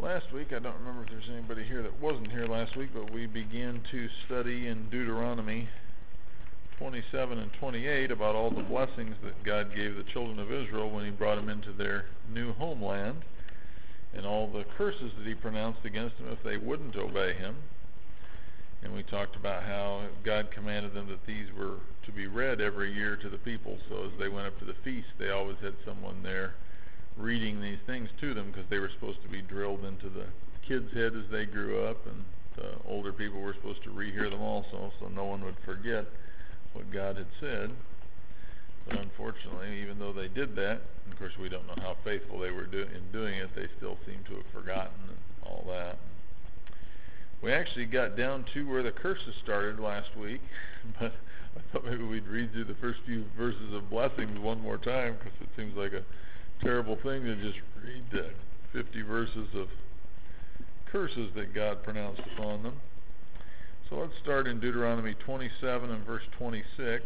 Last week, I don't remember if there's anybody here that wasn't here last week, but we began to study in Deuteronomy 27 and 28 about all the blessings that God gave the children of Israel when He brought them into their new homeland, and all the curses that He pronounced against them if they wouldn't obey Him. And we talked about how God commanded them that these were to be read every year to the people, so as they went up to the feast, they always had someone there reading these things to them, because they were supposed to be drilled into the kids' head as they grew up, and the older people were supposed to rehear them also, so no one would forget what God had said. But unfortunately, even though they did that, and of course we don't know how faithful they were in doing it, they still seem to have forgotten and all that. We actually got down to where the curses started last week, but I thought maybe we'd read through the first few verses of blessings one more time, because it seems like a terrible thing to just read the 50 verses of curses that God pronounced upon them. So let's start in Deuteronomy 27 and verse 26.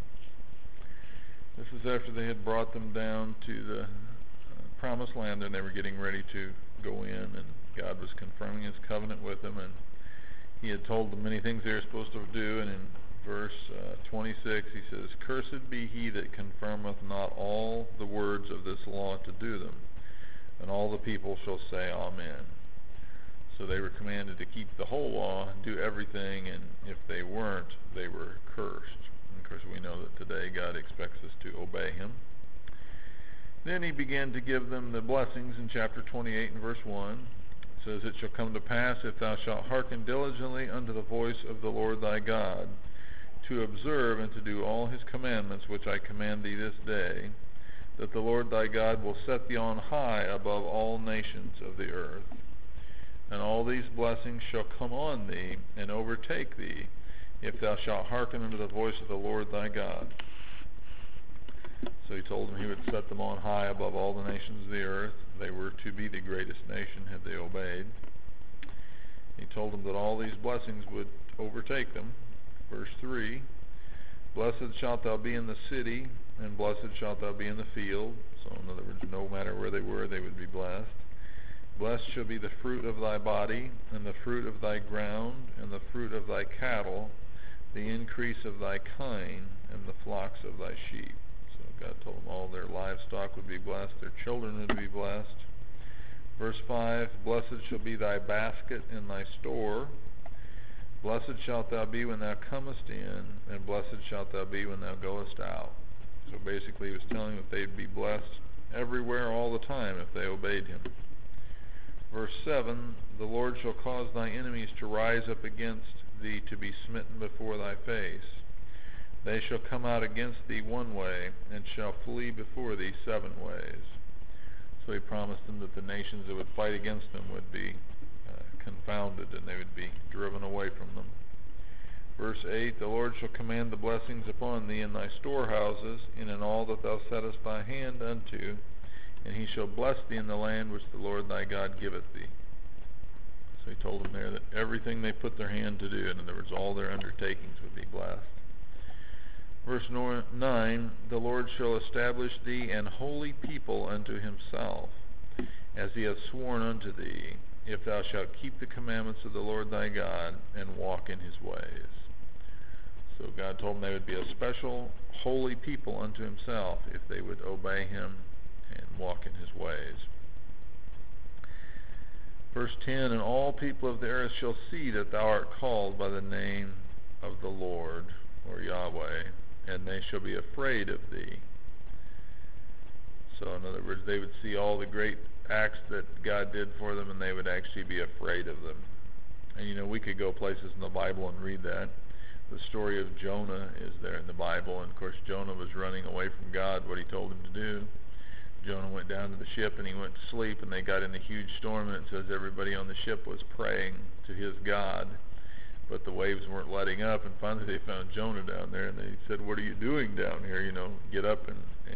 This is after they had brought them down to the promised land, and they were getting ready to go in, and God was confirming His covenant with them, and He had told them many things they were supposed to do. And in verse 26 He says, "Cursed be he that confirmeth not all the words of this law to do them." And all the people shall say, Amen. So they were commanded to keep the whole law, do everything, and if they weren't, they were cursed. And of course we know that today God expects us to obey Him. Then He began to give them the blessings in chapter 28 and verse 1. It says, "It shall come to pass, if thou shalt hearken diligently unto the voice of the Lord thy God, to observe and to do all His commandments which I command thee this day, that the Lord thy God will set thee on high above all nations of the earth. And all these blessings shall come on thee and overtake thee, if thou shalt hearken unto the voice of the Lord thy God." So He told them He would set them on high above all the nations of the earth. They were to be the greatest nation had they obeyed. He told them that all these blessings would overtake them. Verse 3, "Blessed shalt thou be in the city, and blessed shalt thou be in the field." So in other words, no matter where they were, they would be blessed. "Blessed shall be the fruit of thy body, and the fruit of thy ground, and the fruit of thy cattle, the increase of thy kine, and the flocks of thy sheep." So God told them all their livestock would be blessed, their children would be blessed. Verse 5, "Blessed shall be thy basket and thy store. Blessed shalt thou be when thou comest in, and blessed shalt thou be when thou goest out." So basically He was telling them that they'd be blessed everywhere all the time if they obeyed Him. Verse 7, "The Lord shall cause thy enemies to rise up against thee to be smitten before thy face. They shall come out against thee one way, and shall flee before thee 7 ways." So He promised them that the nations that would fight against them would be confounded, and they would be driven away from them. Verse 8, "The Lord shall command the blessings upon thee in thy storehouses, and in all that thou settest thy hand unto, and He shall bless thee in the land which the Lord thy God giveth thee." So He told them there that everything they put their hand to do, in other words, all their undertakings, would be blessed. Verse 9, "The Lord shall establish thee an holy people unto Himself, as He hath sworn unto thee, if thou shalt keep the commandments of the Lord thy God, and walk in His ways." So God told them they would be a special holy people unto Himself if they would obey Him and walk in His ways. Verse 10, "And all people of the earth shall see that thou art called by the name of the Lord," or Yahweh, "and they shall be afraid of thee." So in other words, they would see all the great acts that God did for them, and they would actually be afraid of them. And we could go places in the Bible and read that. The story of Jonah is there in the Bible, and of course Jonah was running away from God, what He told him to do. Jonah went down to the ship and he went to sleep, and they got in a huge storm, and it says everybody on the ship was praying to his God, but the waves weren't letting up, and finally they found Jonah down there, and they said, "What are you doing down here? Get up and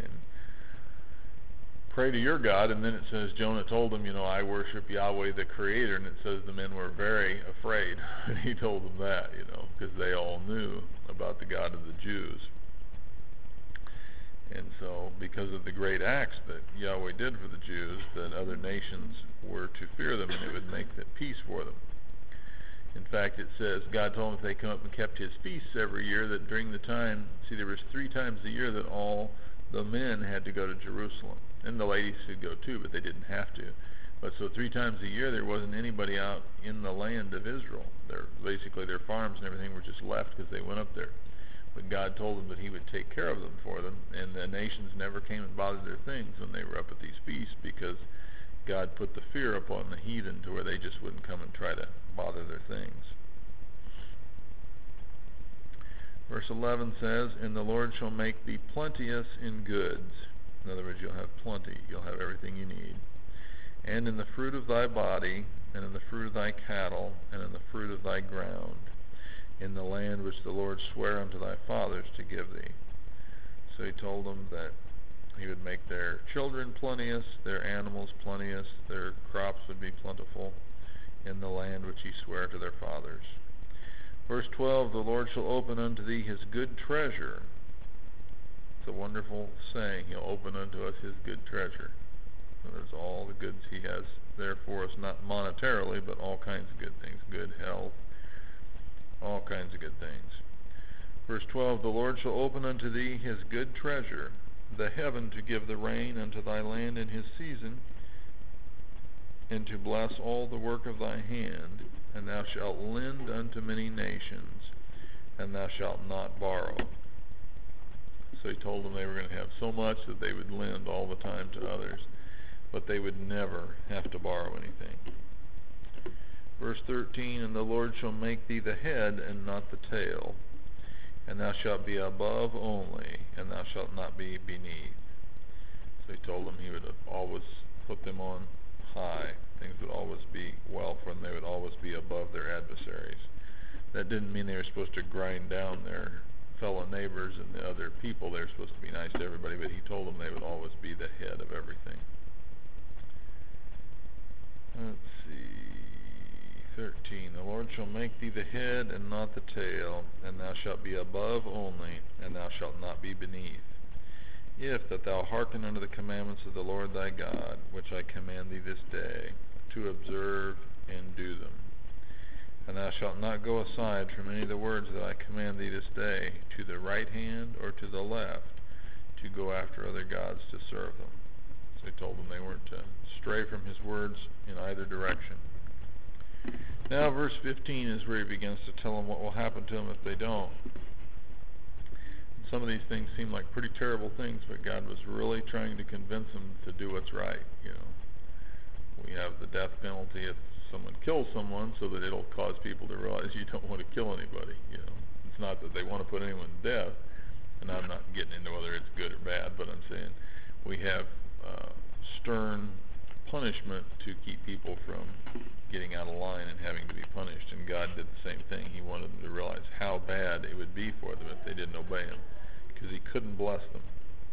pray to your God." And then it says Jonah told them, "I worship Yahweh the Creator," and it says the men were very afraid. And he told them that, because they all knew about the God of the Jews. And so, because of the great acts that Yahweh did for the Jews, that other nations were to fear them, and it would make the peace for them. In fact, it says, God told them if they come up and kept his feasts every year, that during the time, see, there was 3 times a year that all the men had to go to Jerusalem. And the ladies could go too, but they didn't have to. But so 3 times a year, there wasn't anybody out in the land of Israel. Basically, their farms and everything were just left because they went up there. But God told them that he would take care of them for them, and the nations never came and bothered their things when they were up at these feasts, because God put the fear upon the heathen to where they just wouldn't come and try to bother their things. Verse 11 says, and the Lord shall make thee plenteous in goods. In other words, you'll have plenty. You'll have everything you need. And in the fruit of thy body, and in the fruit of thy cattle, and in the fruit of thy ground, in the land which the Lord sware unto thy fathers to give thee. So he told them that he would make their children plenteous, their animals plenteous, their crops would be plentiful in the land which he sware to their fathers. Verse 12, the Lord shall open unto thee his good treasure. It's a wonderful saying. He'll open unto us his good treasure. There's all the goods he has there for us, not monetarily, but all kinds of good things, good health, all kinds of good things. Verse 12, the Lord shall open unto thee his good treasure, the heaven to give the rain unto thy land in his season, and to bless all the work of thy hand, and thou shalt lend unto many nations, and thou shalt not borrow. So he told them they were going to have so much that they would lend all the time to others, but they would never have to borrow anything. Verse 13, and the Lord shall make thee the head and not the tail, and thou shalt be above only, and thou shalt not be beneath. So he told them he would always put them on high. Things would always be well for them. They would always be above their adversaries. That didn't mean they were supposed to grind down their fellow neighbors and the other people. They were supposed to be nice to everybody, but he told them they would always be the head of everything. Let's see, 13. The Lord shall make thee the head and not the tail, and thou shalt be above only, and thou shalt not be beneath. If that thou hearken unto the commandments of the Lord thy God, which I command thee this day, to observe and do them. And thou shalt not go aside from any of the words that I command thee this day, to the right hand or to the left, to go after other gods to serve them. So he told them they weren't to stray from his words in either direction. Now verse 15 is where he begins to tell them what will happen to them if they don't. Some of these things seem like pretty terrible things, but God was really trying to convince them to do what's right. We have the death penalty if someone kills someone, so that it'll cause people to realize you don't want to kill anybody. It's not that they want to put anyone to death, and I'm not getting into whether it's good or bad, but I'm saying we have stern punishment to keep people from getting out of line and having to be punished, and God did the same thing. He wanted them to realize how bad it would be for them if they didn't obey him, because he couldn't bless them.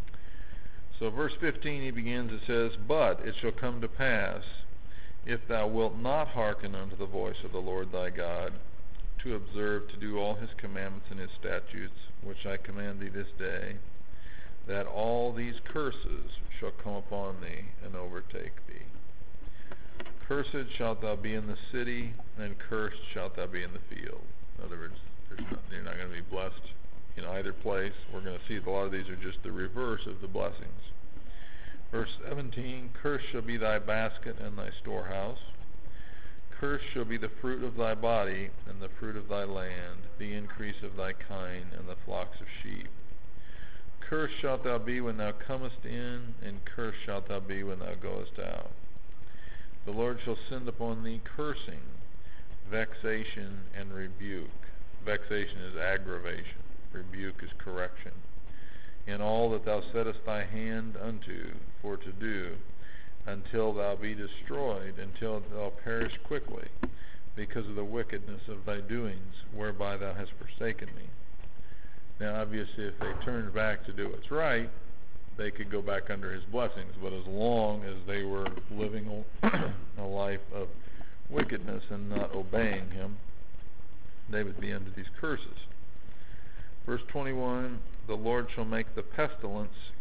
So verse 15 he begins, it says, but it shall come to pass, if thou wilt not hearken unto the voice of the Lord thy God, to observe to do all his commandments and his statutes, which I command thee this day, that all these curses shall come upon thee and overtake thee. Cursed shalt thou be in the city, and cursed shalt thou be in the field. In other words, you're not going to be blessed in either place. We're going to see that a lot of these are just the reverse of the blessings. Verse 17, cursed shall be thy basket and thy storehouse. Cursed shall be the fruit of thy body and the fruit of thy land, the increase of thy kine and the flocks of sheep. Cursed shalt thou be when thou comest in, and cursed shalt thou be when thou goest out. The Lord shall send upon thee cursing, vexation, and rebuke. Vexation is aggravation. Rebuke is correction. In all that thou settest thy hand unto for to do, until thou be destroyed, until thou perish quickly, because of the wickedness of thy doings, whereby thou hast forsaken me. Now obviously if they turned back to do what's right, they could go back under his blessings, but as long as they were living a life of wickedness and not obeying him, they would be under these curses. Verse 21, the Lord shall make the pestilence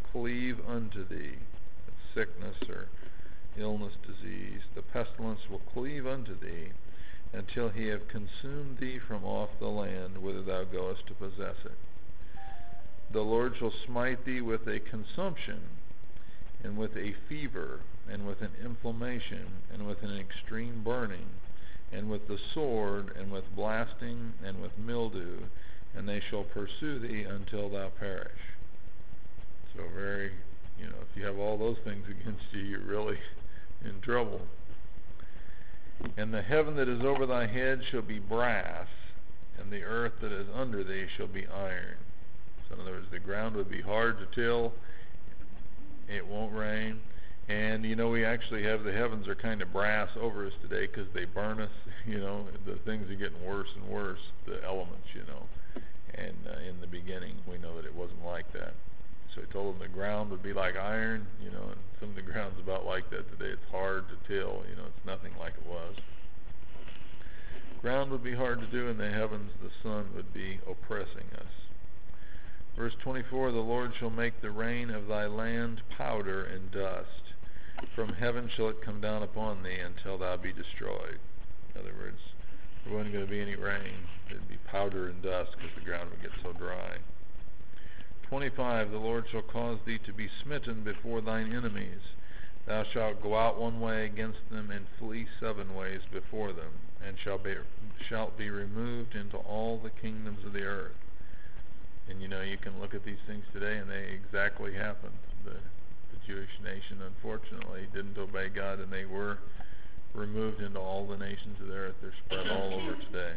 cleave unto thee. Sickness or illness, disease. The pestilence will cleave unto thee until he have consumed thee from off the land whither thou goest to possess it. The Lord shall smite thee with a consumption, and with a fever, and with an inflammation, and with an extreme burning, and with the sword, and with blasting, and with mildew, and they shall pursue thee until thou perish. So if you have all those things against you, you're really in trouble. And the heaven that is over thy head shall be brass, and the earth that is under thee shall be iron. So in other words, the ground would be hard to till, it won't rain, and we actually have the heavens are kind of brass over us today because they burn us. The things are getting worse and worse, the elements, and in the beginning we know that it wasn't like that. So he told them the ground would be like iron, and some of the ground's about like that today. It's hard to till, it's nothing like it was. Ground would be hard to do, and the heavens, the sun would be oppressing us. Verse 24, the Lord shall make the rain of thy land powder and dust. From heaven shall it come down upon thee until thou be destroyed. In other words, there wasn't going to be any rain. It'd be powder and dust because the ground would get so dry. 25, the Lord shall cause thee to be smitten before thine enemies. Thou shalt go out one way against them, and flee 7 ways before them, and shalt be removed into all the kingdoms of the earth. And you can look at these things today, and they exactly happened. The Jewish nation, unfortunately, didn't obey God, and they were removed into all the nations of the earth. They're spread all over today.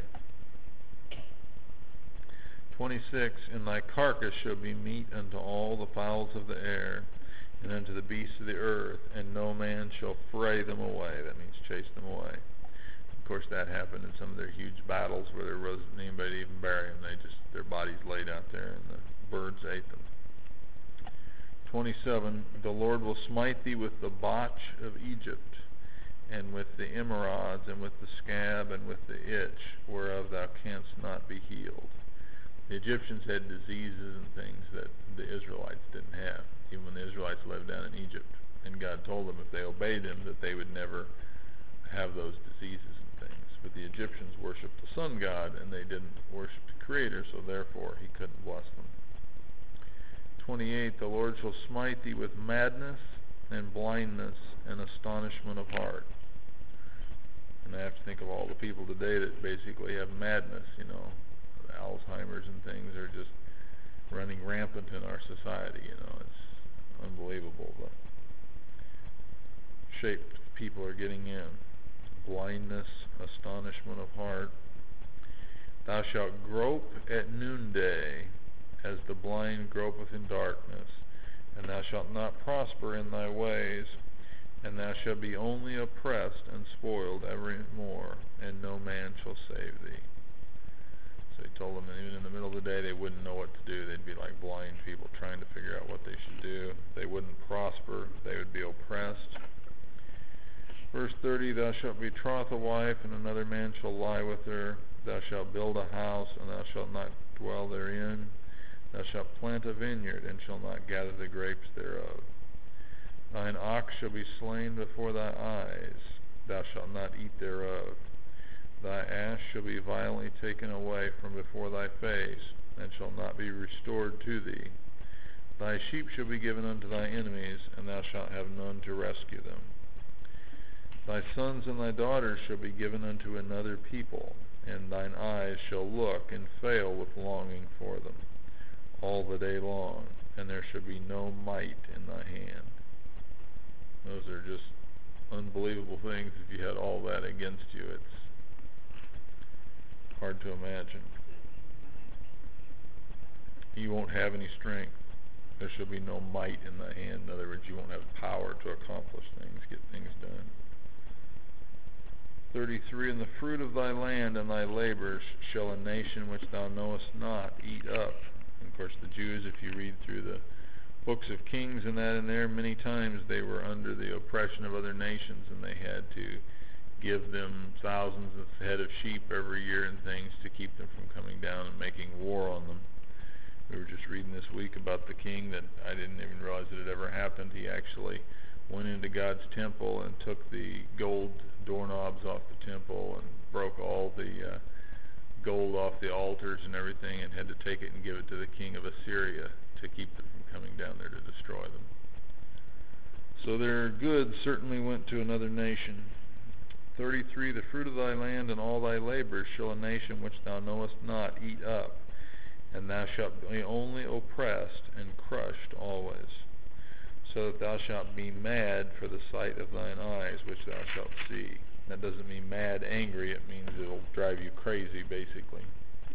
26, and thy carcass shall be meat unto all the fowls of the air, and unto the beasts of the earth, and no man shall fray them away. That means chase them away. Of course, that happened in some of their huge battles where there wasn't anybody to even bury them. Their bodies laid out there, and the birds ate them. 27, the Lord will smite thee with the botch of Egypt, and with the emerods, and with the scab, and with the itch, whereof thou canst not be healed. The Egyptians had diseases and things that the Israelites didn't have, even when the Israelites lived down in Egypt. And God told them if they obeyed him that they would never have those diseases and things. But the Egyptians worshipped the sun god, and they didn't worship the Creator, so therefore he couldn't bless them. 28, the Lord shall smite thee with madness and blindness and astonishment of heart. And I have to think of all the people today that basically have madness, Alzheimer's and things are just running rampant in our society, it's unbelievable the shape people are getting in. Blindness, astonishment of heart. Thou shalt grope at noonday, as the blind gropeth in darkness, and thou shalt not prosper in thy ways, and thou shalt be only oppressed and spoiled evermore, and no man shall save thee. So he told them that even in the middle of the day they wouldn't know what to do. They'd be like blind people trying to figure out what they should do. They wouldn't prosper. They would be oppressed. Verse 30, thou shalt betroth a wife, and another man shall lie with her. Thou shalt build a house, and thou shalt not dwell therein. Thou shalt plant a vineyard, and shalt not gather the grapes thereof. Thine ox shall be slain before thy eyes. Thou shalt not eat thereof. Thy ass shall be violently taken away from before thy face, and shall not be restored to thee. Thy sheep shall be given unto thy enemies, and thou shalt have none to rescue them. Thy sons and thy daughters shall be given unto another people, and thine eyes shall look and fail with longing for them all the day long, and there shall be no might in thy hand. Those are just unbelievable things. If you had all that against you, it's hard to imagine. You won't have any strength. There shall be no might in thy hand. In other words, you won't have power to accomplish things, get things done. 33, and the fruit of thy land and thy labors shall a nation which thou knowest not eat up. And of course the Jews, if you read through the books of Kings and that in there, many times they were under the oppression of other nations, and they had to give them thousands of head of sheep every year and things to keep them from coming down and making war on them. We were just reading this week about the king that I didn't even realize that it ever happened. He actually went into God's temple and took the gold doorknobs off the temple and broke all the gold off the altars and everything, and had to take it and give it to the king of Assyria to keep them from coming down there to destroy them. So their goods certainly went to another nation. 33, the fruit of thy land and all thy labors shall a nation which thou knowest not eat up, and thou shalt be only oppressed and crushed always, so that thou shalt be mad for the sight of thine eyes, which thou shalt see. That doesn't mean mad, angry. It means it'll drive you crazy, basically.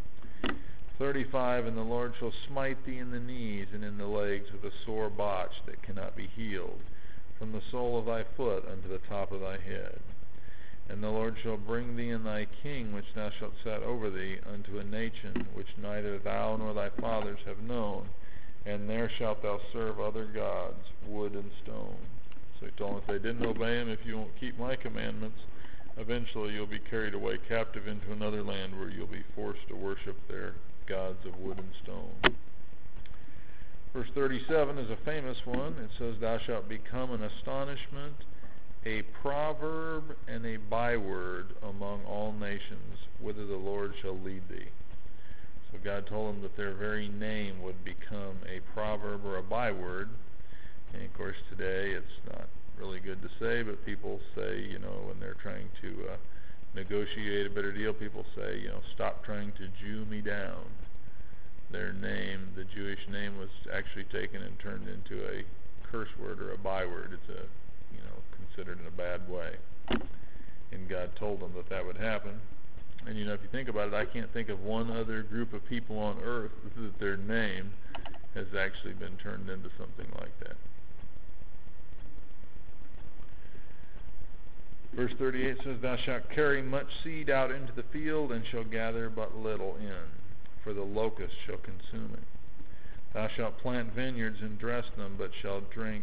35, and the Lord shall smite thee in the knees and in the legs with a sore botch that cannot be healed, from the sole of thy foot unto the top of thy head. And the Lord shall bring thee and thy king, which thou shalt set over thee, unto a nation which neither thou nor thy fathers have known, and there shalt thou serve other gods, wood and stone. So he told them, if they didn't obey him, if you won't keep my commandments, eventually you'll be carried away captive into another land where you'll be forced to worship their gods of wood and stone. Verse 37 is a famous one. It says, thou shalt become an astonishment, a proverb, and a byword among all nations, whither the Lord shall lead thee. So God told them that their very name would become a proverb or a byword. And of course today it's not really good to say, but people say, when they're trying to negotiate a better deal, people say, stop trying to Jew me down. Their name, the Jewish name, was actually taken and turned into a curse word or a byword. It's considered in a bad way. And God told them that would happen. And if you think about it, I can't think of one other group of people on earth that their name has actually been turned into something like that. Verse 38 says, thou shalt carry much seed out into the field, and shall gather but little in, for the locust shall consume it. Thou shalt plant vineyards and dress them, but shall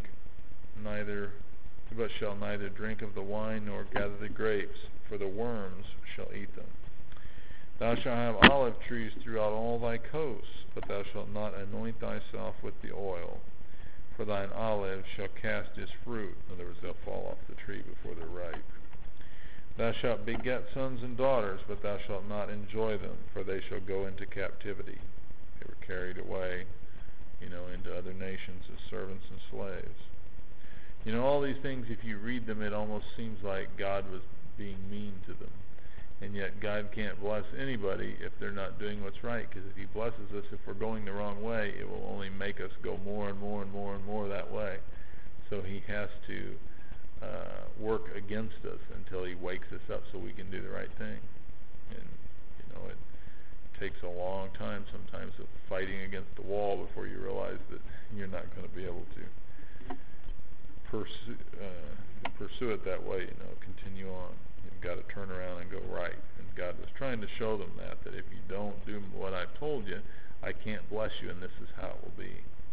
neither drink of the wine nor gather the grapes, for the worms shall eat them. Thou shalt have olive trees throughout all thy coasts, but thou shalt not anoint thyself with the oil, for thine olive shall cast his fruit. In other words, they'll fall off the tree before they're ripe. Thou shalt beget sons and daughters, but thou shalt not enjoy them, for they shall go into captivity. They were carried away, into other nations as servants and slaves. All these things, if you read them, it almost seems like God was being mean to them. And yet God can't bless anybody if they're not doing what's right, because if he blesses us, if we're going the wrong way, it will only make us go more and more and more and more that way. So he has to work against us until he wakes us up so we can do the right thing. And it takes a long time sometimes of fighting against the wall before you realize that you're not going to be able to pursue it that way. Continue on. You've got to turn around and go right. And God was trying to show them that if you don't do what I've told you, I can't bless you, and this is how it will be.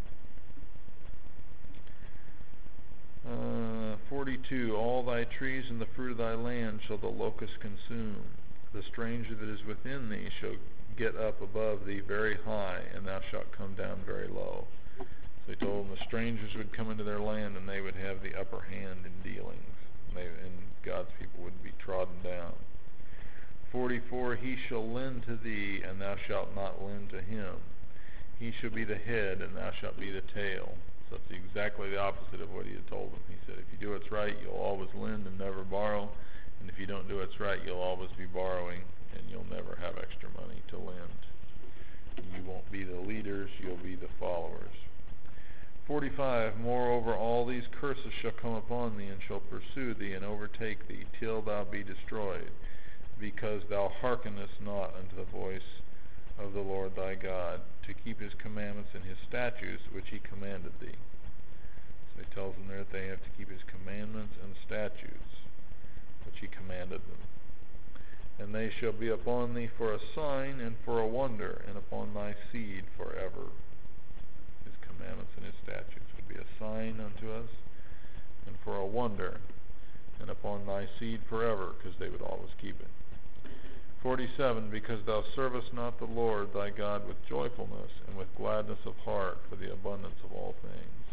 42, all thy trees and the fruit of thy land shall the locust consume. The stranger that is within thee shall get up above thee very high, and thou shalt come down very low. So he told them the strangers would come into their land, and they would have the upper hand in dealings, and God's people would be trodden down. 44, he shall lend to thee, and thou shalt not lend to him. He shall be the head, and thou shalt be the tail. So it's exactly the opposite of what he had told them. He said, if you do what's right, you'll always lend and never borrow. And if you don't do what's right, you'll always be borrowing, and you'll never have extra money to lend. You won't be the leaders, you'll be the followers. 45, moreover, all these curses shall come upon thee, and shall pursue thee, and overtake thee, till thou be destroyed, because thou hearkenest not unto the voice of the Lord thy God, to keep his commandments and his statutes, which he commanded thee. So he tells them there that they have to keep his commandments and statutes, which he commanded them. And they shall be upon thee for a sign and for a wonder, and upon thy seed forever. His commandments and his statutes would be a sign unto us, and for a wonder, and upon thy seed forever, because they would always keep it. 47, because thou servest not the Lord thy God with joyfulness and with gladness of heart for the abundance of all things.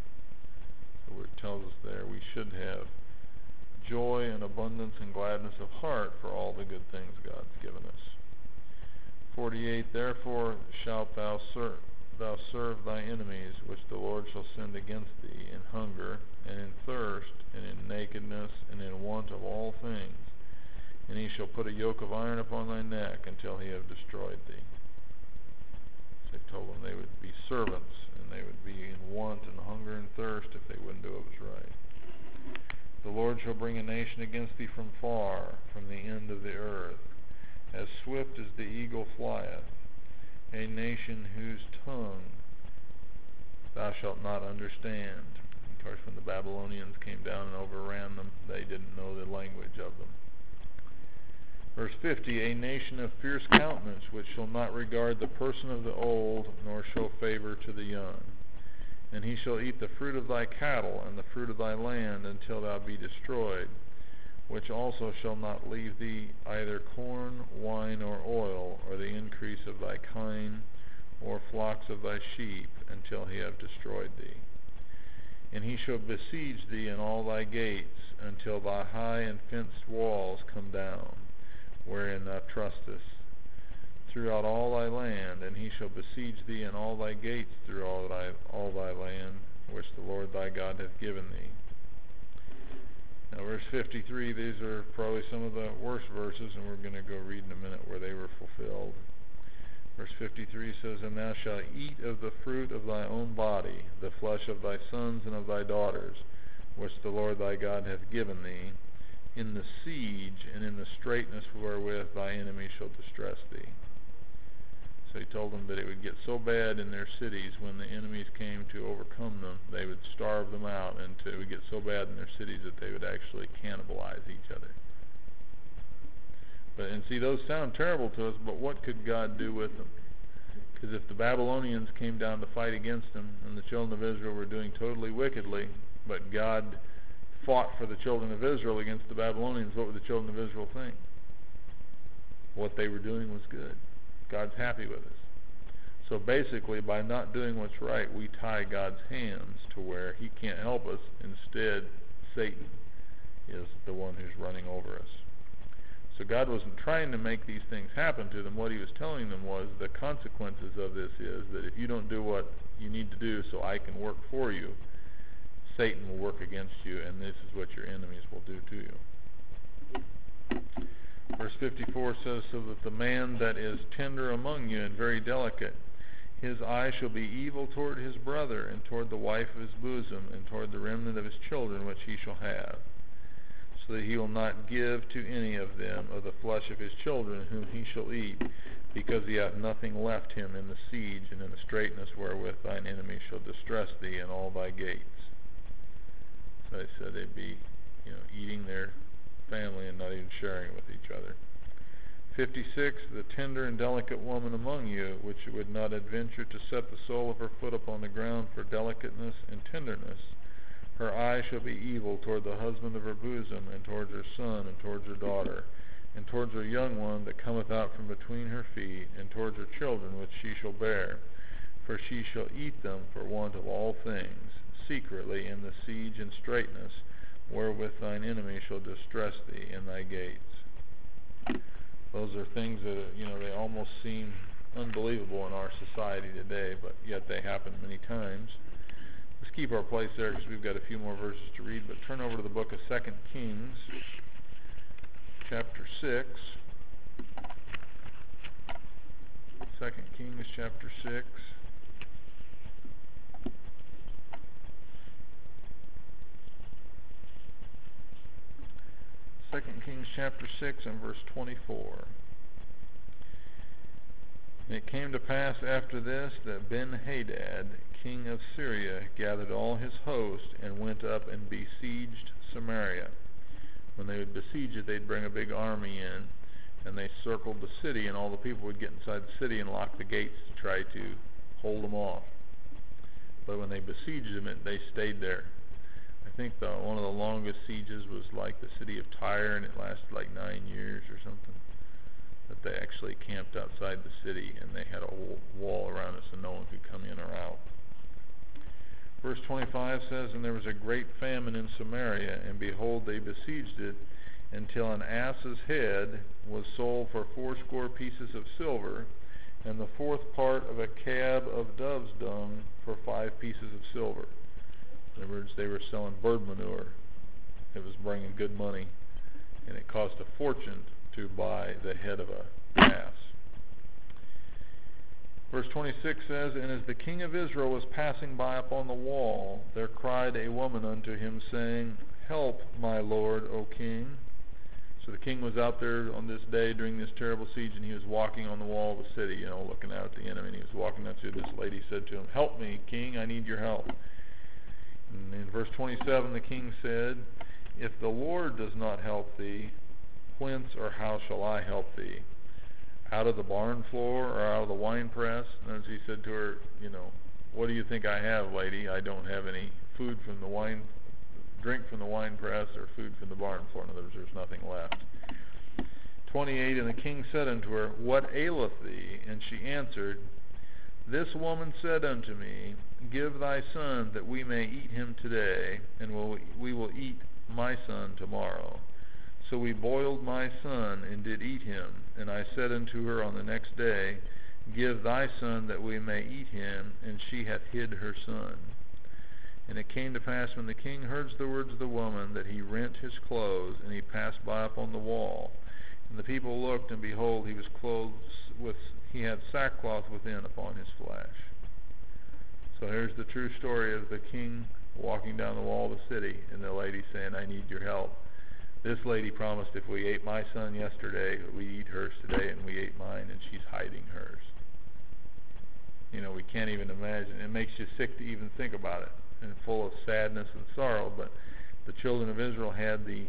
So it tells us there we should have joy and abundance and gladness of heart for all the good things God's given us. 48, therefore shalt thou serve thy enemies, which the Lord shall send against thee, in hunger, and in thirst, and in nakedness, and in want of all things. And he shall put a yoke of iron upon thy neck until he have destroyed thee. So he told them they would be servants, and they would be in want and hunger and thirst if they wouldn't do what was right. The Lord shall bring a nation against thee from far, from the end of the earth, as swift as the eagle flieth, a nation whose tongue thou shalt not understand. Of course, when the Babylonians came down and overran them, they didn't know the language of them. Verse 50, a nation of fierce countenance, which shall not regard the person of the old, nor show favor to the young. And he shall eat the fruit of thy cattle, and the fruit of thy land, until thou be destroyed, which also shall not leave thee either corn, wine, or oil, or the increase of thy kine, or flocks of thy sheep, until he have destroyed thee. And he shall besiege thee in all thy gates, until thy high and fenced walls come down, wherein thou trustest, throughout all thy land. And he shall besiege thee in all thy gates through all thy land, which the Lord thy God hath given thee. Now verse 53, these are probably some of the worst verses, and we're going to go read in a minute where they were fulfilled. Verse 53 says, and thou shalt eat of the fruit of thy own body, the flesh of thy sons and of thy daughters, which the Lord thy God hath given thee, in the siege and in the straitness wherewith thy enemy shall distress thee. So he told them that it would get so bad in their cities when the enemies came to overcome them, they would starve them out, and it would get so bad in their cities that they would actually cannibalize each other. And see, those sound terrible to us, but what could God do with them? Because if the Babylonians came down to fight against them, and the children of Israel were doing totally wickedly, but God fought for the children of Israel against the Babylonians, what would the children of Israel think? What they were doing was good. God's happy with us. So basically, by not doing what's right, we tie God's hands to where he can't help us. Instead, Satan is the one who's running over us. So God wasn't trying to make these things happen to them. What he was telling them was the consequences of this is that if you don't do what you need to do so I can work for you, Satan will work against you, and this is what your enemies will do to you. Verse 54 says, so that the man that is tender among you and very delicate, his eye shall be evil toward his brother, and toward the wife of his bosom, and toward the remnant of his children which he shall have, so that he will not give to any of them of the flesh of his children whom he shall eat, because he hath nothing left him in the siege and in the straitness wherewith thine enemy shall distress thee in all thy gates. So they said they'd be, eating their family and not even sharing it with each other. 56, the tender and delicate woman among you, which would not adventure to set the sole of her foot upon the ground for delicateness and tenderness, her eye shall be evil toward the husband of her bosom, and towards her son, and towards her daughter, and towards her young one that cometh out from between her feet, and towards her children which she shall bear. For she shall eat them for want of all things, secretly in the siege and straitness, wherewith thine enemy shall distress thee in thy gates. Those are things that, they almost seem unbelievable in our society today, but yet they happen many times. Let's keep our place there because we've got a few more verses to read, but turn over to the book of 2 Kings, chapter 6. 2 Kings, chapter 6. Kings chapter 6 and verse 24. And it came to pass after this that Ben-Hadad, king of Syria, gathered all his host and went up and besieged Samaria. When they would besiege it, they'd bring a big army in, and they circled the city, and all the people would get inside the city and lock the gates to try to hold them off. But when they besieged them, they stayed there. I think one of the longest sieges was like the city of Tyre, and it lasted like 9 years or something. that they actually camped outside the city, and they had a whole wall around it so no one could come in or out. Verse 25 says, "And there was a great famine in Samaria, and behold, they besieged it, until an ass's head was sold for 80 pieces of silver, and the fourth part of a cab of dove's dung for 5 pieces of silver." In other words, they were selling bird manure. It was bringing good money, and it cost a fortune to buy the head of a ass. Verse 26 says, "And as the king of Israel was passing by upon the wall, there cried a woman unto him, saying, Help, my lord, O king." So the king was out there on this day during this terrible siege, and he was walking on the wall of the city, looking out at the enemy. And he was walking up to this lady, said to him, "Help me, king, I need your help." And in verse 27, the king said, "If the Lord does not help thee, whence or how shall I help thee? Out of the barn floor or out of the wine press?" And as he said to her, "What do you think I have, lady? I don't have any drink from the wine press or food from the barn floor." In other words, there's nothing left. 28, "And the king said unto her, What aileth thee? And she answered, This woman said unto me, Give thy son, that we may eat him today, and we will eat my son tomorrow. So we boiled my son, and did eat him. And I said unto her on the next day, Give thy son, that we may eat him, and she hath hid her son. And it came to pass, when the king heard the words of the woman, that he rent his clothes, and he passed by upon the wall. And the people looked, and behold, he was clothed he had sackcloth within upon his flesh." So here's the true story of the king walking down the wall of the city, and the lady saying, "I need your help." This lady promised, if we ate my son yesterday, we eat hers today, and we ate mine, and she's hiding hers. We can't even imagine. It makes you sick to even think about it, and full of sadness and sorrow. But the children of Israel had the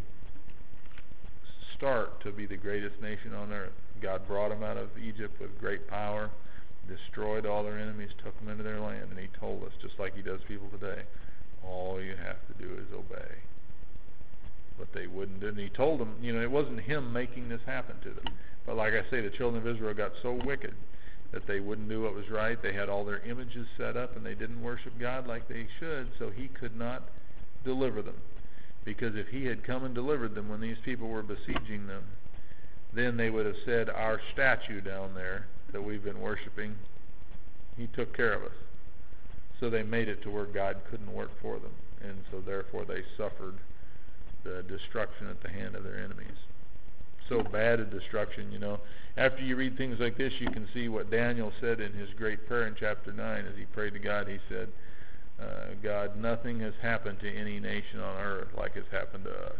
start to be the greatest nation on earth. God brought them out of Egypt with great power, destroyed all their enemies, took them into their land, and he told us, just like he does people today, all you have to do is obey. But they wouldn't do it. And he told them, it wasn't him making this happen to them. But like I say, the children of Israel got so wicked that they wouldn't do what was right. They had all their images set up, and they didn't worship God like they should, so he could not deliver them. Because if he had come and delivered them when these people were besieging them, then they would have said, "Our statue down there that we've been worshiping, he took care of us." So they made it to where God couldn't work for them, and so therefore they suffered the destruction at the hand of their enemies. So bad a destruction, After you read things like this, you can see what Daniel said in his great prayer in chapter 9. As he prayed to God, he said, "God, nothing has happened to any nation on earth like it's happened to us."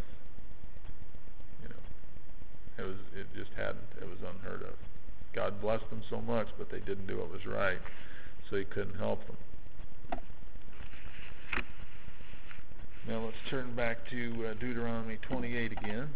It just hadn't. It was unheard of. God blessed them so much, but they didn't do what was right, so he couldn't help them. Now let's turn back to Deuteronomy 28 again.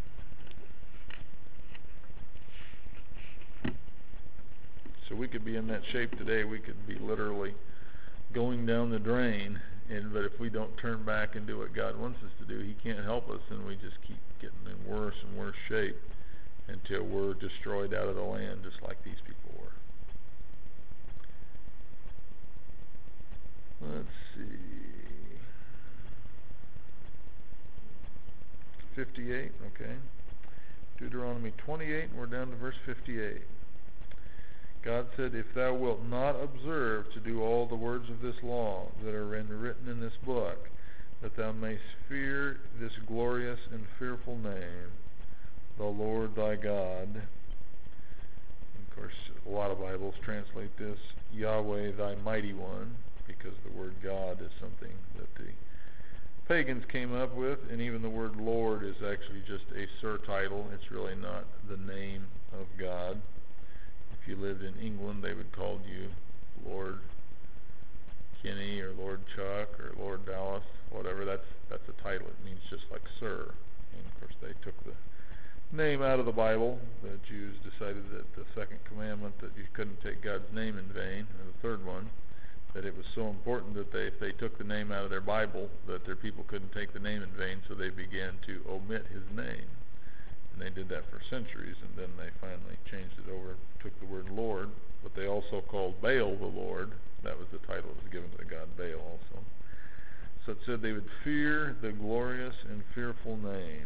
So we could be in that shape today. We could be literally going down the drain, but if we don't turn back and do what God wants us to do, he can't help us, and we just keep getting in worse and worse shape until we're destroyed out of the land, just like these people were. Let's see. 58, okay. Deuteronomy 28, and we're down to verse 58. God said, "If thou wilt not observe to do all the words of this law that are written in this book, that thou mayst fear this glorious and fearful name, the Lord thy God." Of course, a lot of Bibles translate this, "Yahweh thy mighty one," because the word God is something that the pagans came up with, and even the word Lord is actually just a surtitle. It's really not the name of God. If you lived in England, they would call you Lord Kinney or Lord Chuck or Lord Dallas, whatever. That's a title. It means just like sir. And of course, they took the name out of the Bible. The Jews decided that the second commandment, that you couldn't take God's name in vain, and the third one, that it was so important that if they took the name out of their Bible, that their people couldn't take the name in vain, so they began to omit his name. And they did that for centuries, and then they finally changed it over, took the word Lord, but they also called Baal the Lord. That was the title that was given to the god Baal also. So it said they would fear the glorious and fearful name,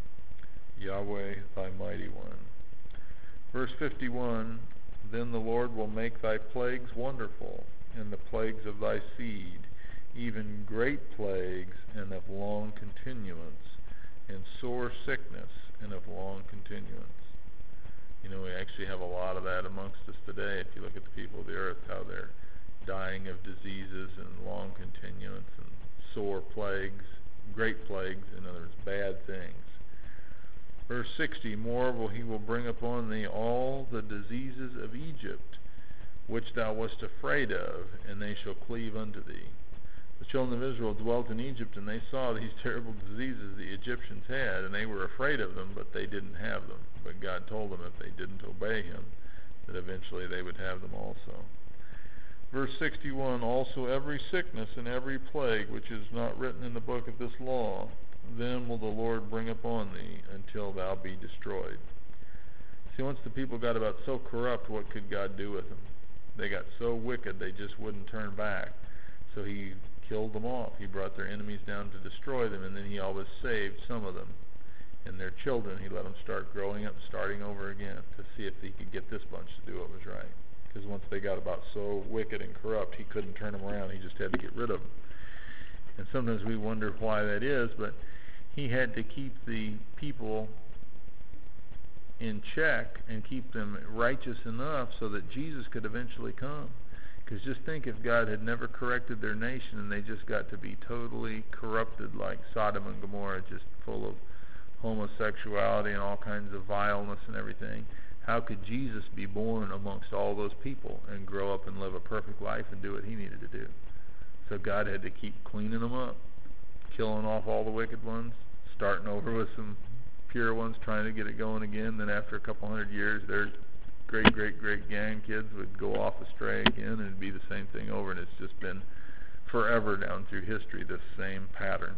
Yahweh thy mighty one. Verse 51, then the Lord will make thy plagues wonderful, and the plagues of thy seed, even great plagues and of long continuance, and sore sickness and of long continuance. You know, we actually have a lot of that amongst us today. If you look at the people of the earth, how they're dying of diseases and long continuance and sore plagues, great plagues, in other words, bad things. Verse 60, moreover he will bring upon thee all the diseases of Egypt, which thou wast afraid of, and they shall cleave unto thee. The children of Israel dwelt in Egypt, and they saw these terrible diseases the Egyptians had, and they were afraid of them, but they didn't have them. But God told them if they didn't obey him, that eventually they would have them also. Verse 61, also every sickness and every plague which is not written in the book of this law, then will the Lord bring upon thee until thou be destroyed. See, once the people got about so corrupt, what could God do with them? They got so wicked they just wouldn't turn back. So he killed them off. He brought their enemies down to destroy them, and then he always saved some of them. And their children, he let them start growing up, starting over again, to see if he could get this bunch to do what was right. Because once they got about so wicked and corrupt, he couldn't turn them around. He just had to get rid of them. And sometimes we wonder why that is, but he had to keep the people in check and keep them righteous enough so that Jesus could eventually come. Because just think if God had never corrected their nation and they just got to be totally corrupted like Sodom and Gomorrah, just full of homosexuality and all kinds of vileness and everything, how could Jesus be born amongst all those people and grow up and live a perfect life and do what he needed to do? So God had to keep cleaning them up, killing off all the wicked ones, starting over with some pure ones, trying to get it going again. Then after a couple hundred years, their great grandkids would go off astray again, and it'd be the same thing over. And it's just been forever down through history, this same pattern.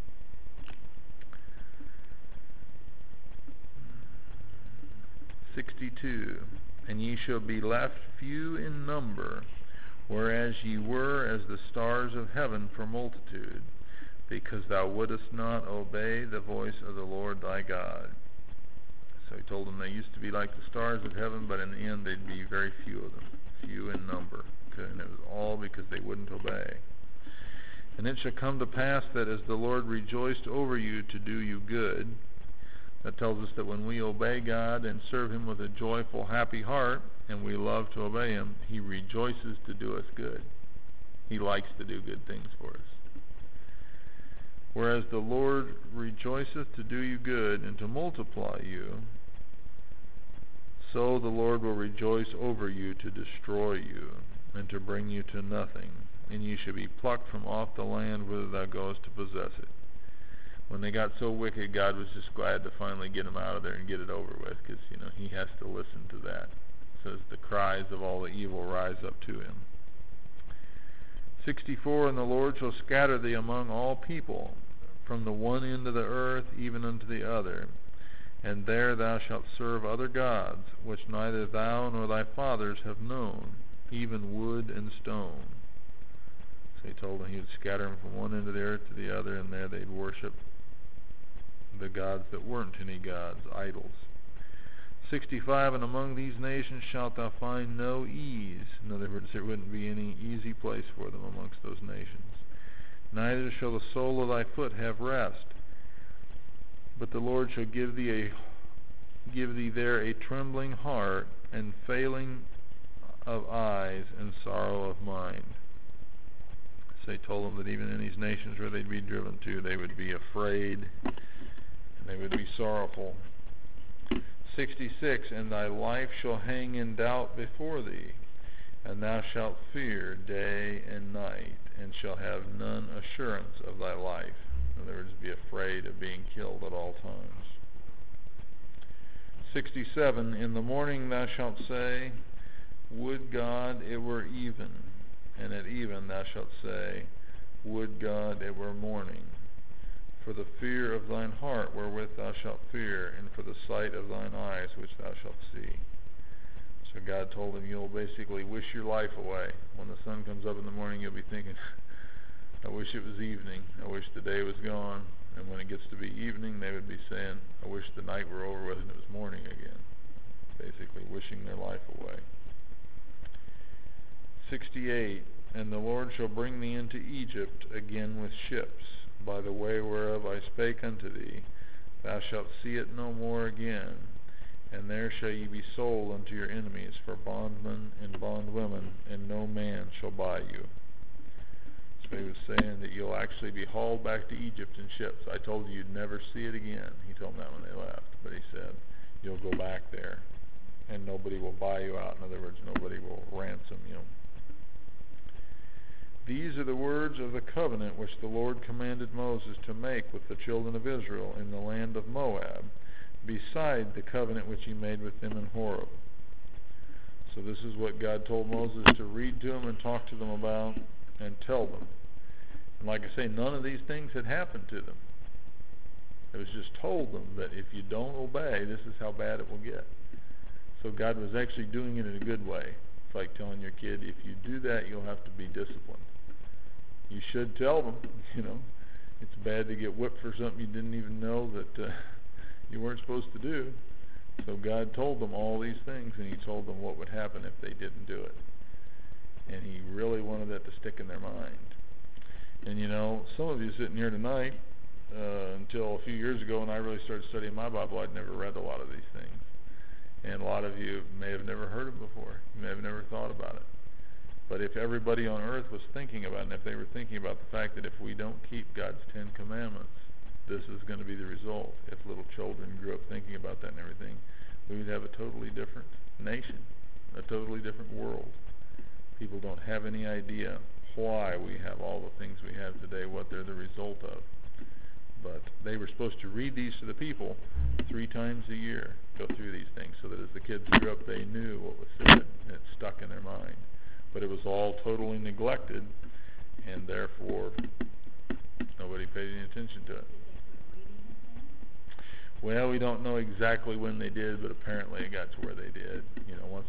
And ye shall be left few in number, whereas ye were as the stars of heaven for multitude, because thou wouldest not obey the voice of the Lord thy God. So he told them they used to be like the stars of heaven, but in the end they'd be very few of them, few in number. And it was all because they wouldn't obey. And it shall come to pass that as the Lord rejoiced over you to do you good, that tells us that when we obey God and serve him with a joyful, happy heart, and we love to obey him, he rejoices to do us good. He likes to do good things for us. Whereas the Lord rejoiceth to do you good and to multiply you, so the Lord will rejoice over you to destroy you and to bring you to nothing, and you shall be plucked from off the land whither thou goest to possess it. When they got so wicked, God was just glad to finally get them out of there and get it over with, because he has to listen to that. It says the cries of all the evil rise up to him. 64, and the Lord shall scatter thee among all people, from the one end of the earth even unto the other, and there thou shalt serve other gods, which neither thou nor thy fathers have known, even wood and stone. So he told them he would scatter them from one end of the earth to the other, and there they'd worship the gods that weren't any gods, idols. 65, and among these nations shalt thou find no ease. In other words, there wouldn't be any easy place for them amongst those nations. Neither shall the sole of thy foot have rest, but the Lord shall give thee there a trembling heart, and failing of eyes, and sorrow of mind. So he told them that even in these nations where they'd be driven to, they would be afraid, and they would be sorrowful. 66, and thy life shall hang in doubt before thee, and thou shalt fear day and night, and shall have none assurance of thy life. In other words, be afraid of being killed at all times. 67, in the morning thou shalt say, would God it were even, and at even thou shalt say, would God it were morning. for the fear of thine heart wherewith thou shalt fear, and for the sight of thine eyes which thou shalt see. So God told him, you'll basically wish your life away. When the sun comes up in the morning, you'll be thinking, I wish it was evening. I wish the day was gone. And when it gets to be evening, they would be saying, I wish the night were over with and it was morning again. Basically wishing their life away. 68, and the Lord shall bring thee into Egypt again with ships, by the way whereof I spake unto thee. Thou shalt see it no more again. And there shall ye be sold unto your enemies for bondmen and bondwomen, and no man shall buy you. So he was saying that you'll actually be hauled back to Egypt in ships. I told you you'd never see it again. He told them that when they left. But he said, you'll go back there, and nobody will buy you out. In other words, nobody will ransom you. These are the words of the covenant which the Lord commanded Moses to make with the children of Israel in the land of Moab, beside the covenant which he made with them in Horeb. So this is what God told Moses to read to them and talk to them about and tell them. And like I say, none of these things had happened to them. It was just told them that if you don't obey, this is how bad it will get. So God was actually doing it in a good way. It's like telling your kid, if you do that, you'll have to be disciplined. You should tell them, it's bad to get whipped for something you didn't even know that you weren't supposed to do. So God told them all these things, and he told them what would happen if they didn't do it. And he really wanted that to stick in their mind. And some of you sitting here tonight, until a few years ago when I really started studying my Bible, I'd never read a lot of these things. And a lot of you may have never heard them before. You may have never thought about it. But if everybody on earth was thinking about it, and if they were thinking about the fact that if we don't keep God's 10 commandments, this is going to be the result. If little children grew up thinking about that and everything, we would have a totally different nation, a totally different world. People don't have any idea why we have all the things we have today, what they're the result of. But they were supposed to read these to the people 3 times a year, go through these things, so that as the kids grew up, they knew what was said, and it stuck in their mind. But it was all totally neglected, and therefore nobody paid any attention to it. Well, we don't know exactly when they did, but apparently it got to where they did. Once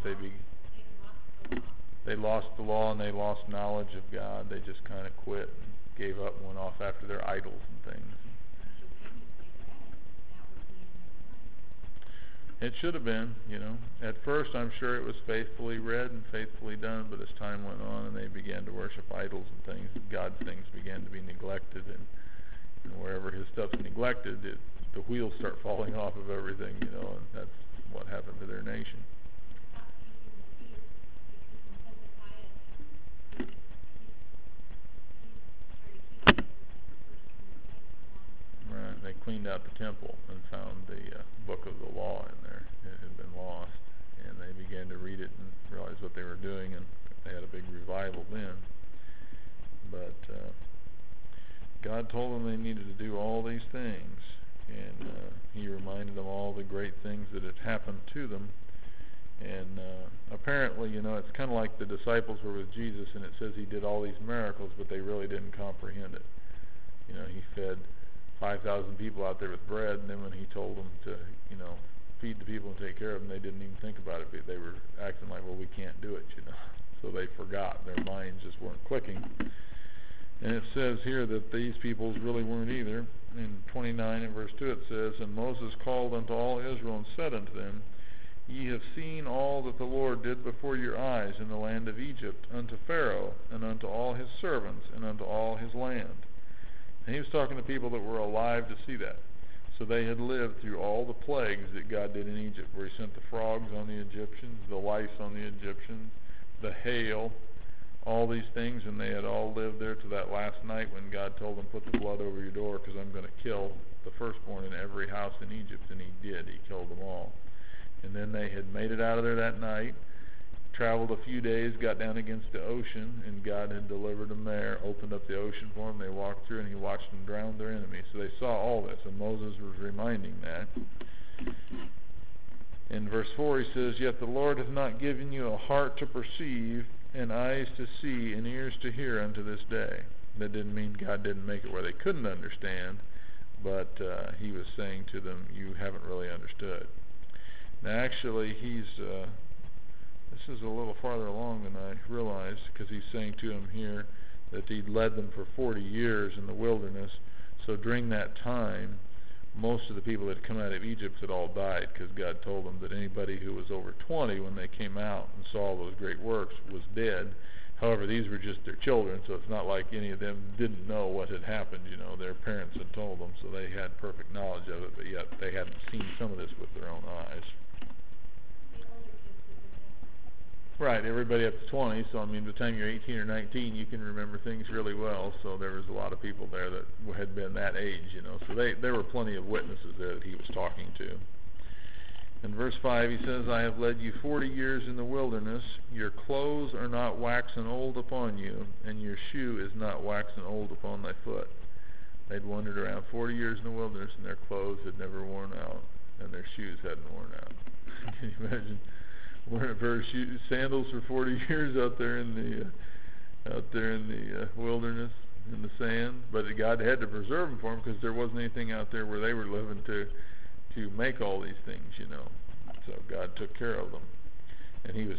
they lost the law and they lost knowledge of God, they just kind of quit and gave up and went off after their idols and things. It should have been, At first, I'm sure it was faithfully read and faithfully done, but as time went on and they began to worship idols and things, God's things began to be neglected, and wherever his stuff's neglected, the wheels start falling off of everything, and that's what happened to their nation. Right, they cleaned out the temple and found the book of the law in there. It had been lost, and they began to read it and realize what they were doing, and they had a big revival then. But God told them they needed to do all these things, and he reminded them all the great things that had happened to them. And apparently, it's kind of like the disciples were with Jesus, and it says he did all these miracles, but they really didn't comprehend it. He fed 5,000 people out there with bread, and then when he told them to, feed the people and take care of them, they didn't even think about it. They were acting like, well, we can't do it, So they forgot. Their minds just weren't clicking. And it says here that these peoples really weren't either. In 29 and verse 2 it says, And Moses called unto all Israel and said unto them, Ye have seen all that the Lord did before your eyes in the land of Egypt, unto Pharaoh, and unto all his servants, and unto all his land. And he was talking to people that were alive to see that. So they had lived through all the plagues that God did in Egypt, where he sent the frogs on the Egyptians, the lice on the Egyptians, the hail, all these things, and they had all lived there to that last night when God told them, put the blood over your door because I'm going to kill the firstborn in every house in Egypt. And he did. He killed them all. And then they had made it out of there that night, traveled a few days, got down against the ocean, and God had delivered them there, opened up the ocean for them. They walked through, and he watched them drown their enemies. So they saw all this, and Moses was reminding that. In verse 4 he says, Yet the Lord hath not given you a heart to perceive, and eyes to see, and ears to hear unto this day. That didn't mean God didn't make it where they couldn't understand, but he was saying to them, you haven't really understood. Now actually this is a little farther along than I realized, because he's saying to them here that he'd led them for 40 years in the wilderness. So during that time, most of the people that had come out of Egypt had all died, because God told them that anybody who was over 20 when they came out and saw all those great works was dead. However, these were just their children, so it's not like any of them didn't know what had happened. You know, their parents had told them, so they had perfect knowledge of it, but yet they hadn't seen some of this with their own eyes. Right, everybody up to 20, so I mean, by the time you're 18 or 19, you can remember things really well, so there was a lot of people there that had been that age, you know, so there were plenty of witnesses there that he was talking to. In verse 5, he says, I have led you 40 years in the wilderness, your clothes are not waxen old upon you, and your shoe is not waxen old upon thy foot. They'd wandered around 40 years in the wilderness, and their clothes had never worn out, and their shoes hadn't worn out. Can you imagine? Wearing a pair of sandals for 40 years out there in the wilderness, in the sand. But God had to preserve them for them, because there wasn't anything out there where they were living to make all these things, you know. So God took care of them, and He was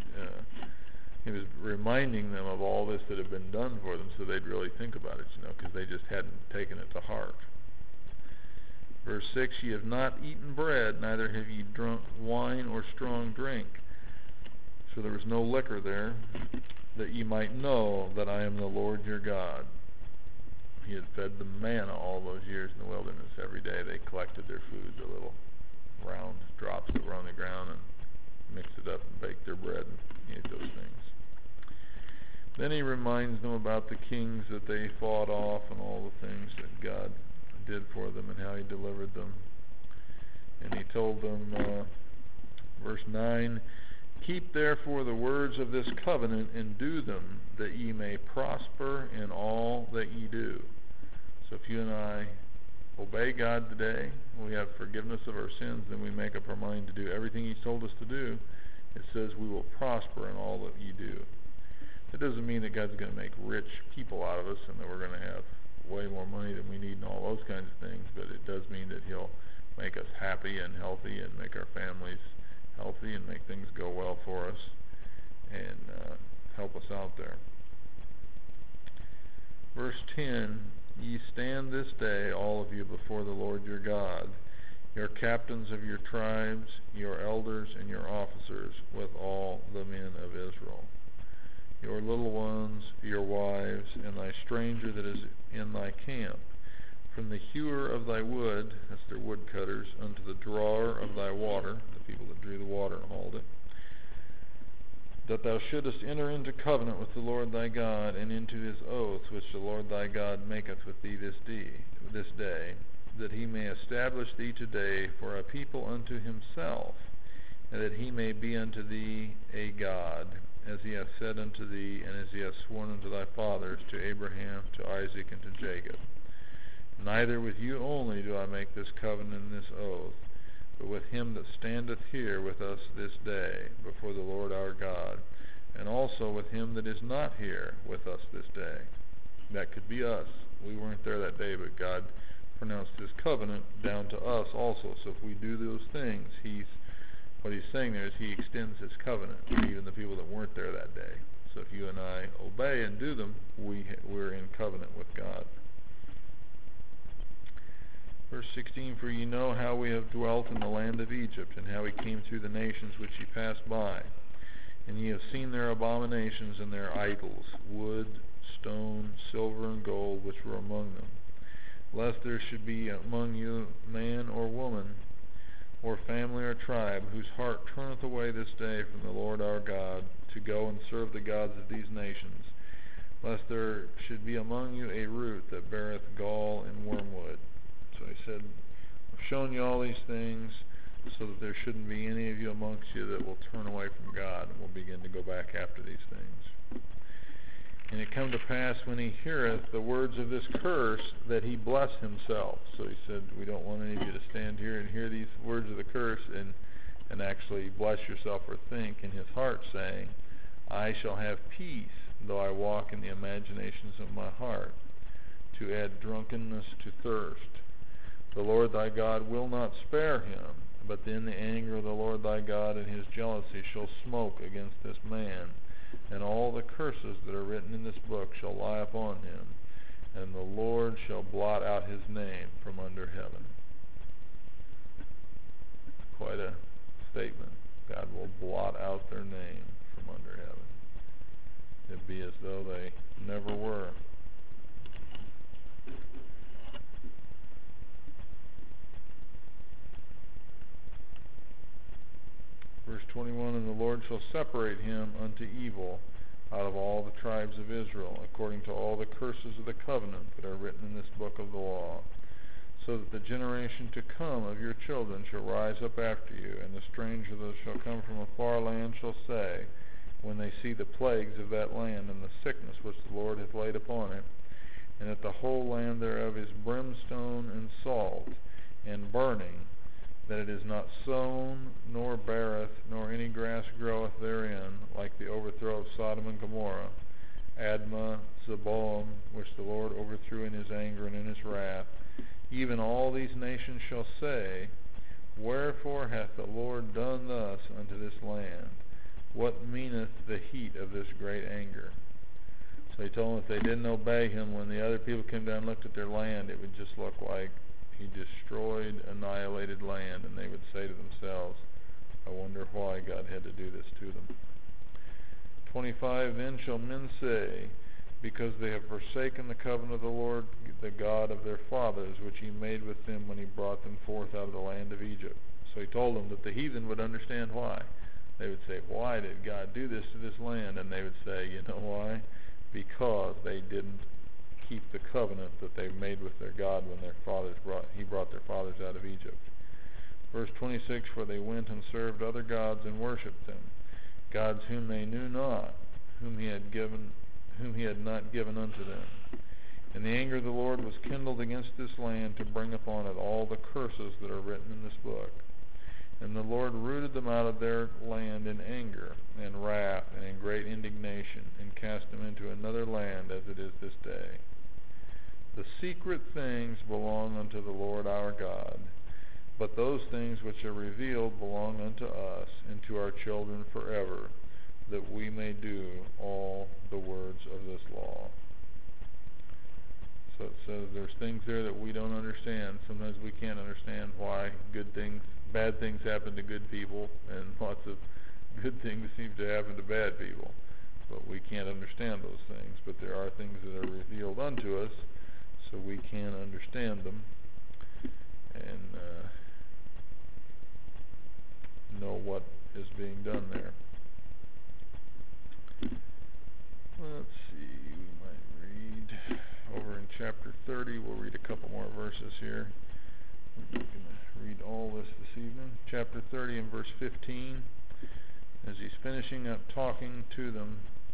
reminding them of all this that had been done for them, so they'd really think about it, you know, because they just hadn't taken it to heart. Verse 6, ye have not eaten bread, neither have ye drunk wine or strong drink. So there was no liquor there, that ye might know that I am the Lord your God. He had fed them manna all those years in the wilderness. Every day they collected their food, the little round drops that were on the ground, and mixed it up and baked their bread and ate those things. Then he reminds them about the kings that they fought off and all the things that God did for them and how he delivered them. And he told them, verse 9, keep therefore the words of this covenant and do them, that ye may prosper in all that ye do. So if you and I obey God today, we have forgiveness of our sins, then we make up our mind to do everything he's told us to do. It says we will prosper in all that ye do. It doesn't mean that God's going to make rich people out of us and that we're going to have way more money than we need and all those kinds of things, but it does mean that he'll make us happy and healthy and make our families healthy and make things go well for us and help us out there. Verse 10, ye stand this day, all of you, before the Lord your God, your captains of your tribes, your elders, and your officers, with all the men of Israel. Your little ones, your wives, and thy stranger that is in thy camp, from the hewer of thy wood, that's their woodcutters, unto the drawer of thy water, the people that drew the water and hauled it, that thou shouldest enter into covenant with the Lord thy God, and into his oath which the Lord thy God maketh with thee this day, that he may establish thee today for a people unto himself, and that he may be unto thee a God, as he hath said unto thee, and as he hath sworn unto thy fathers, to Abraham, to Isaac, and to Jacob. Neither with you only do I make this covenant and this oath, but with him that standeth here with us this day before the Lord our God, and also with him that is not here with us this day. That could be us. We weren't there that day, but God pronounced his covenant down to us also. So if we do those things, what he's saying there is he extends his covenant to even the people that weren't there that day. So if you and I obey and do them, we're in covenant with God. Verse 16, for ye know how we have dwelt in the land of Egypt, and how we came through the nations which ye passed by. And ye have seen their abominations and their idols, wood, stone, silver, and gold, which were among them. Lest there should be among you man or woman, or family or tribe, whose heart turneth away this day from the Lord our God, to go and serve the gods of these nations, lest there should be among you a root that beareth gall and wormwood. So he said, I've shown you all these things so that there shouldn't be any of you amongst you that will turn away from God and will begin to go back after these things. And it come to pass, when he heareth the words of this curse, that he bless himself. So he said, we don't want any of you to stand here and hear these words of the curse and actually bless yourself or think in his heart, saying, I shall have peace, though I walk in the imaginations of my heart, to add drunkenness to thirst. The Lord thy God will not spare him, but then the anger of the Lord thy God and his jealousy shall smoke against this man, and all the curses that are written in this book shall lie upon him, and the Lord shall blot out his name from under heaven. Quite a statement. God will blot out their name from under heaven. It'd be as though they never were. Verse 21, and the Lord shall separate him unto evil out of all the tribes of Israel, according to all the curses of the covenant that are written in this book of the law, so that the generation to come of your children shall rise up after you, and the stranger that shall come from a far land shall say, when they see the plagues of that land and the sickness which the Lord hath laid upon it, and that the whole land thereof is brimstone and salt and burning, that it is not sown, nor beareth, nor any grass groweth therein, like the overthrow of Sodom and Gomorrah, Admah, Zeboam, which the Lord overthrew in his anger and in his wrath. Even all these nations shall say, wherefore hath the Lord done thus unto this land? What meaneth the heat of this great anger? So he told them if they didn't obey him, when the other people came down and looked at their land, it would just look like he destroyed, annihilated land, and they would say to themselves, I wonder why God had to do this to them. 25, then shall men say, because they have forsaken the covenant of the Lord, the God of their fathers, which he made with them when he brought them forth out of the land of Egypt. So he told them that the heathen would understand why. They would say, why did God do this to this land? And they would say, you know why? Because they didn't keep the covenant that they made with their God when he brought their fathers out of Egypt. Verse 26, for they went and served other gods and worshipped them, gods whom they knew not, whom he had not given unto them. And the anger of the Lord was kindled against this land to bring upon it all the curses that are written in this book. And the Lord rooted them out of their land in anger and wrath and in great indignation, and cast them into another land as it is this day. The secret things belong unto the Lord our God, but those things which are revealed belong unto us and to our children forever, that we may do all the words of this law. So it says there's things there that we don't understand. Sometimes we can't understand why bad things happen to good people, and lots of good things seem to happen to bad people. But we can't understand those things. But there are things that are revealed unto us, so we can understand them and know what is being done there. Let's see, we might read over in chapter 30. We'll read a couple more verses here. We're not going to read all this evening. Chapter 30 and verse 15. As he's finishing up talking to them,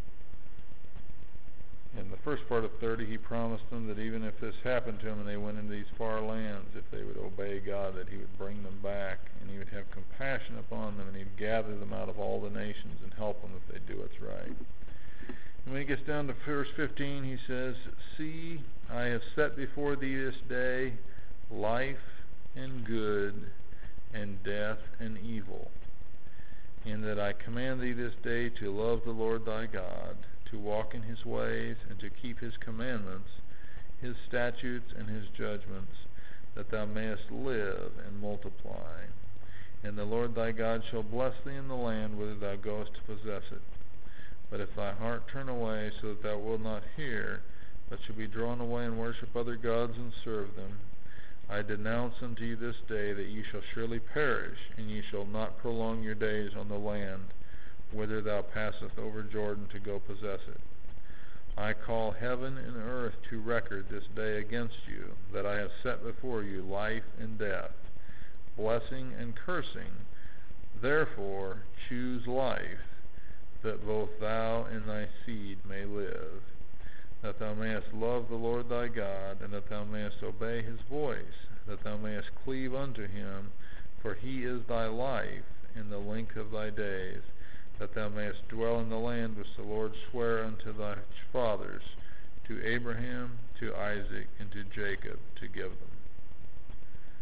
in the first part of 30, he promised them that even if this happened to them and they went into these far lands, if they would obey God, that he would bring them back, and he would have compassion upon them, and he'd gather them out of all the nations and help them if they do what's right. And when he gets down to verse 15, he says, see, I have set before thee this day life and good, and death and evil, in that I command thee this day to love the Lord thy God, to walk in his ways, and to keep his commandments, his statutes, and his judgments, that thou mayest live and multiply. And the Lord thy God shall bless thee in the land whither thou goest to possess it. But if thy heart turn away, so that thou wilt not hear, but shall be drawn away and worship other gods and serve them, I denounce unto you this day that ye shall surely perish, and ye shall not prolong your days on the land whither thou passest over Jordan to go possess it. I call heaven and earth to record this day against you, that I have set before you life and death, blessing and cursing. Therefore choose life, that both thou and thy seed may live, that thou mayest love the Lord thy God, and that thou mayest obey his voice, that thou mayest cleave unto him, for he is thy life in the length of thy days, that thou mayest dwell in the land which the Lord sware unto thy fathers, to Abraham, to Isaac, and to Jacob, to give them.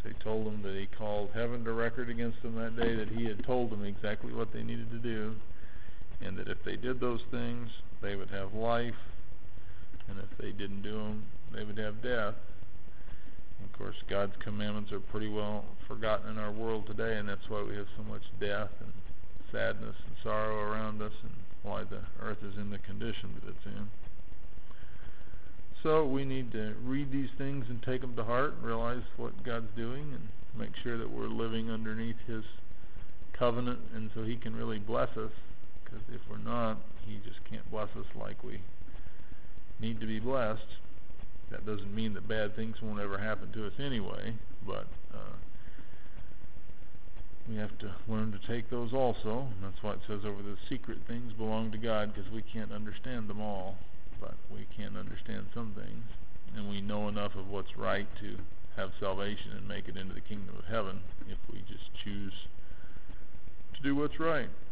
They told them that he called heaven to record against them that day, that he had told them exactly what they needed to do, and that if they did those things, they would have life, and if they didn't do them, they would have death. And of course, God's commandments are pretty well forgotten in our world today, and that's why we have so much death and sadness and sorrow around us, and why the earth is in the condition that it's in. So we need to read these things and take them to heart and realize what God's doing, and make sure that we're living underneath His covenant, and so He can really bless us, because if we're not, He just can't bless us like we need to be blessed. That doesn't mean that bad things won't ever happen to us anyway, but we have to learn to take those also. And that's why it says over the secret things belong to God, because we can't understand them all, but we can understand some things, and we know enough of what's right to have salvation and make it into the kingdom of heaven if we just choose to do what's right.